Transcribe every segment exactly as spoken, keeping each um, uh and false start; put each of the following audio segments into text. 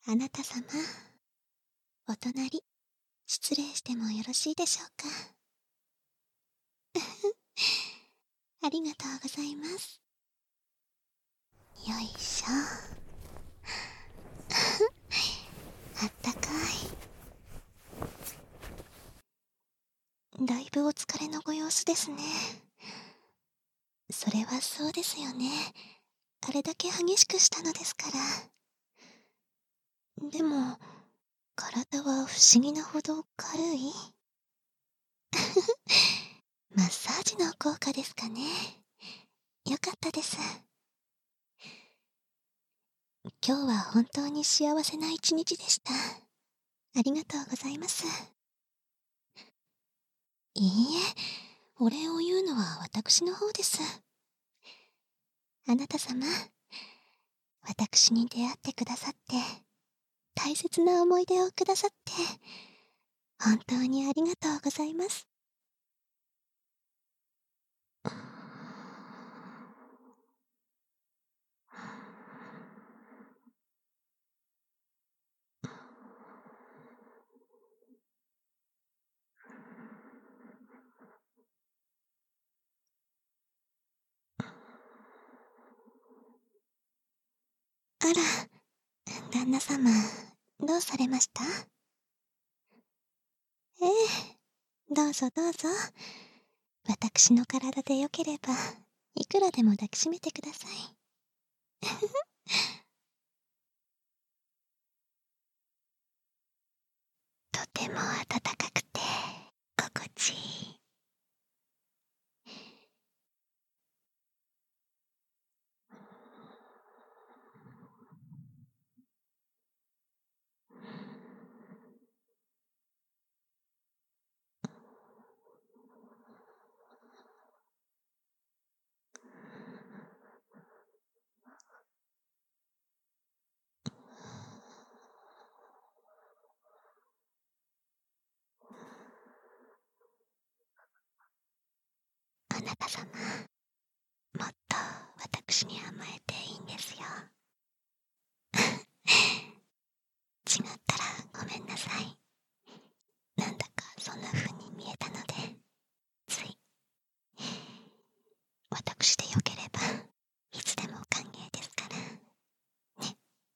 あなた様、お隣、失礼してもよろしいでしょうか。ありがとうございます。よいしょ。あったかい。だいぶお疲れのご様子ですね。それはそうですよね。あれだけ激しくしたのですから。でも、体は不思議なほど軽い。マッサージの効果ですかね。よかったです。今日は本当に幸せな一日でした。ありがとうございます。いいえ、お礼を言うのは私の方です。あなた様、私に出会ってくださって、大切な思い出をくださって、本当にありがとうございます。あら、旦那様、どうされました？ええ、どうぞどうぞ。私の体でよければ、いくらでも抱きしめてください。とても暖かくて、心地いい。あなた様、もっと私に甘えていいんですよ。違ったらごめんなさい。なんだかそんな風に見えたので、つい。私でよければ、いつでも歓迎ですから。ね。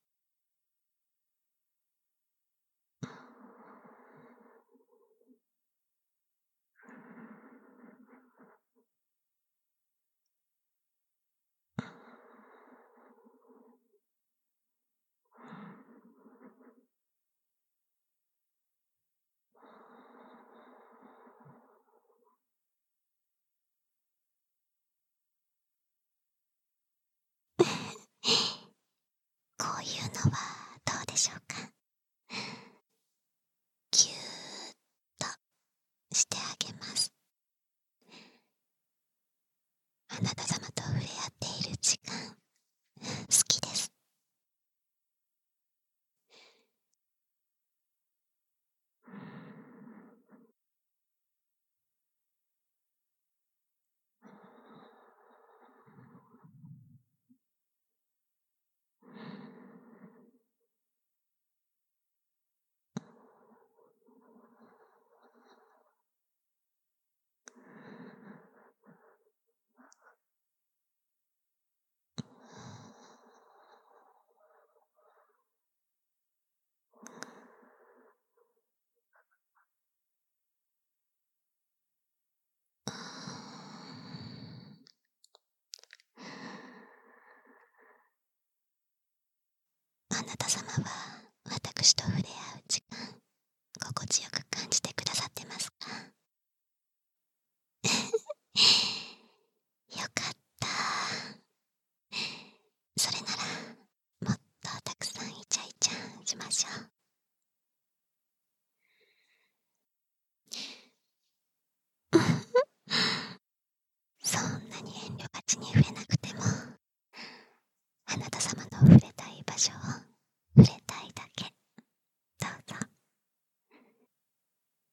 こういうのはどうでしょうか。ぎゅーっとしてあげます。あなた様と触れ合っている時間、好きです。あなた様は私と触れ合う時間、心地よく感じてくださってますか？よかった。それなら、もっとたくさんイチャイチャしましょう。そんなに遠慮がちに触れなくても、あなた様の触れたい場所を触れたいだけ。どうぞ。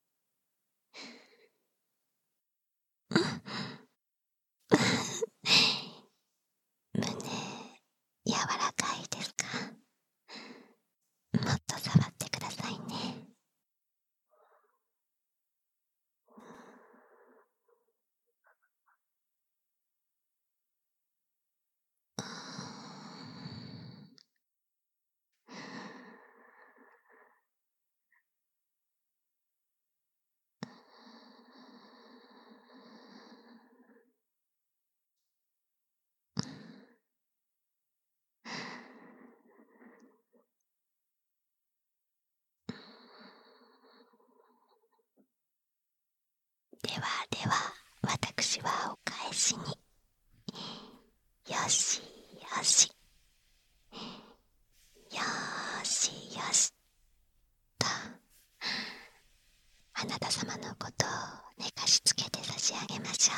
しょ。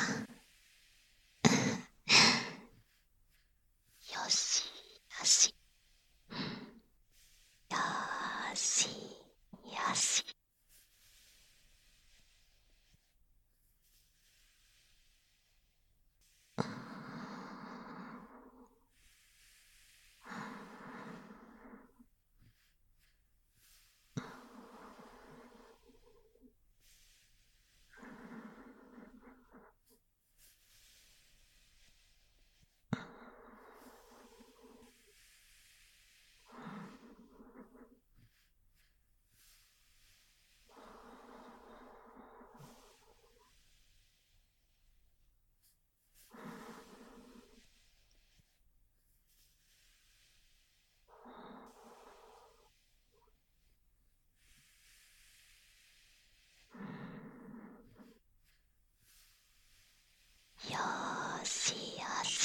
よしよしよしよし。よーしよし。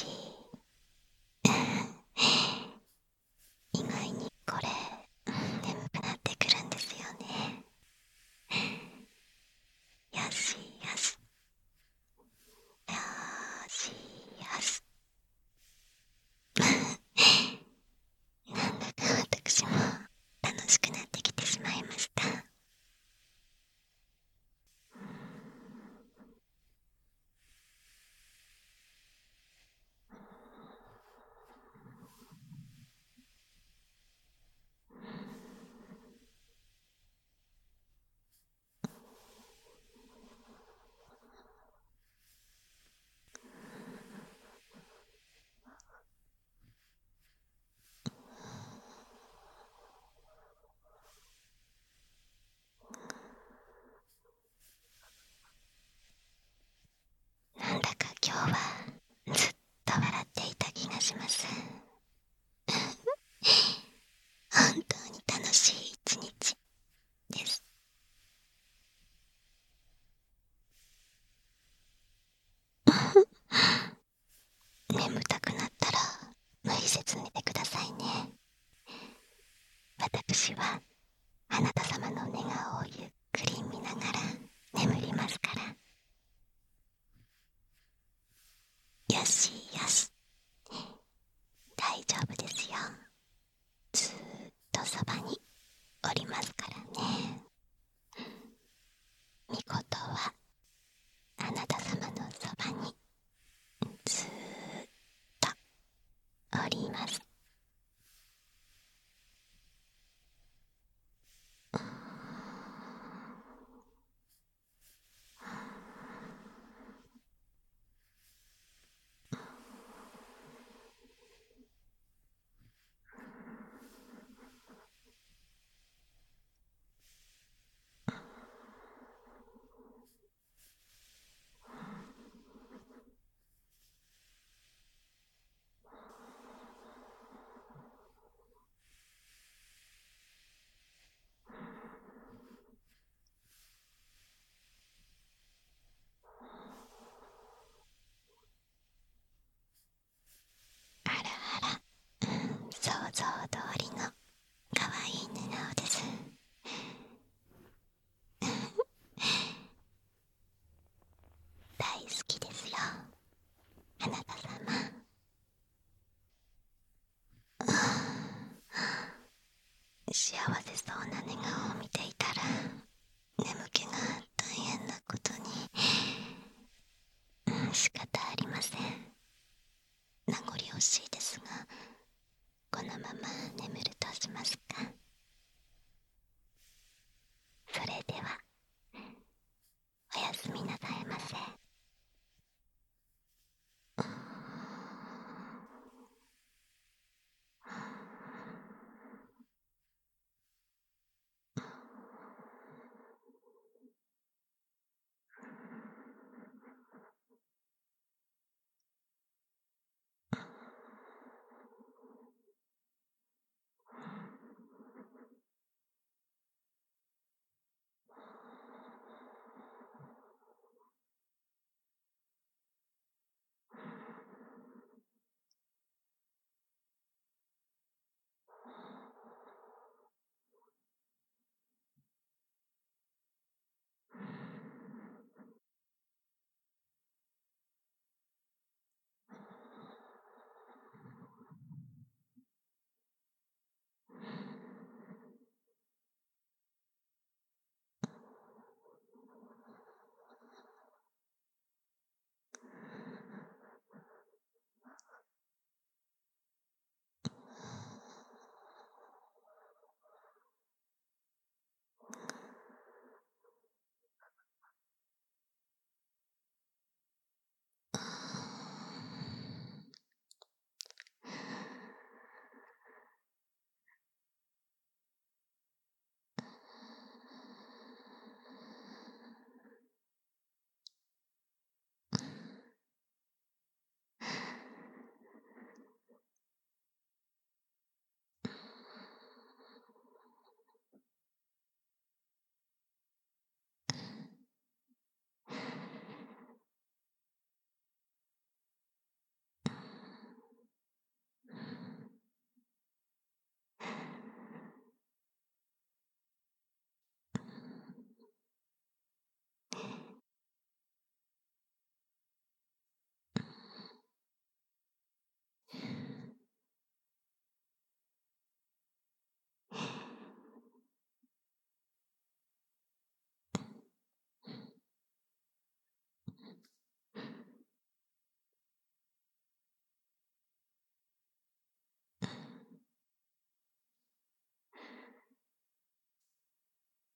意外にこれ眠くなってくるんですよね。よしよしよしよし。なんだか私も楽しくなってきてしまいました。なんだか今日はずっと笑っていた気がします。本当に楽しい一日です。眠たくなったら無理せず寝てくださいね。私はあなた様の寝顔をゆっくり見ながら眠りますから。よしよし、大丈夫ですよ。ずーっとそばにおりますからね。みことはあなた様のそばにずーっとおります。あらあら、想像通りのかわいい寝顔です。大好きですよ、あなた様。幸せそうな寝顔を見ていたら